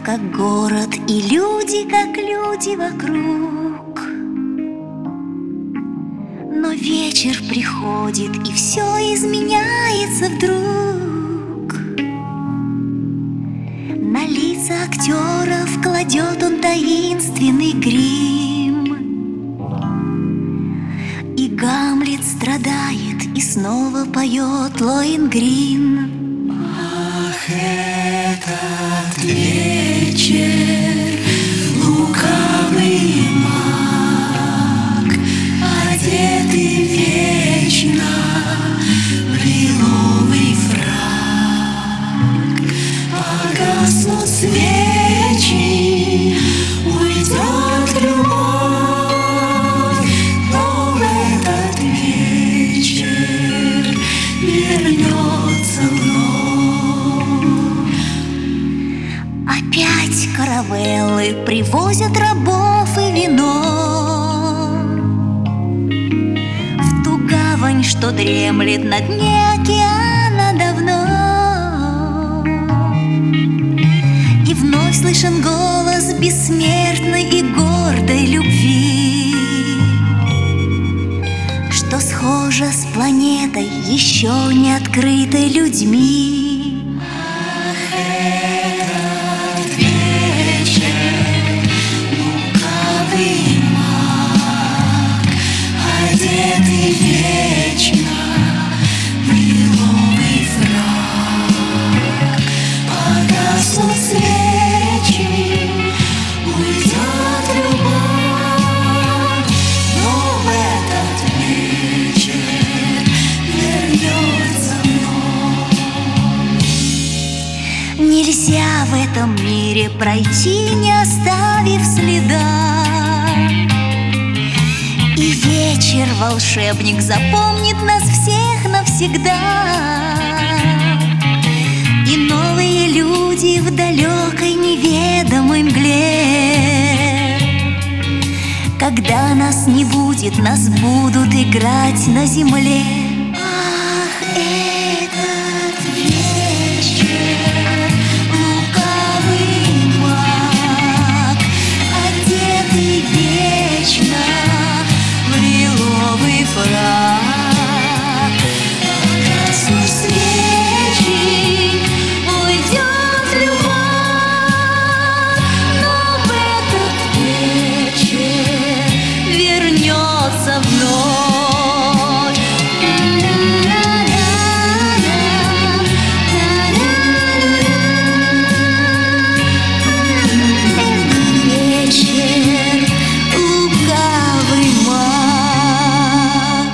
как город, и люди, как люди вокруг. Но вечер приходит, и все изменяется вдруг. На лица актеров кладет он таинственный грим, и Гамлет страдает, и снова поет Лоэнгрин. Ах, этот вечер, лукавый маг, одетый вечно в лиловый фрак. Погаснут свечи, уйдет любовь, но в этот вечер вернется вновь. Опять каравеллы привозят рабов и вино в ту гавань, что дремлет на дне океана давно. И вновь слышен голос бессмертной и гордой любви, что схожа с планетой, еще не открытой людьми. Одетый вечно в лиловый фрак. Погаснут свечи, уйдет любовь, но в этот вечер вернется вновь. Нельзя в этом мире пройти, не оставив следа. И вечер волшебник запомнит нас всех навсегда. И новые люди в далекой неведомой мгле. Когда нас не будет, нас будут играть на земле. Ах, этот вечер, лукавый маг, одетый вечно в лиловый фрак. Погаснут свечи, уйдет любовь, но в этот вечер Вернется вновь. Вечер, лукавый маг.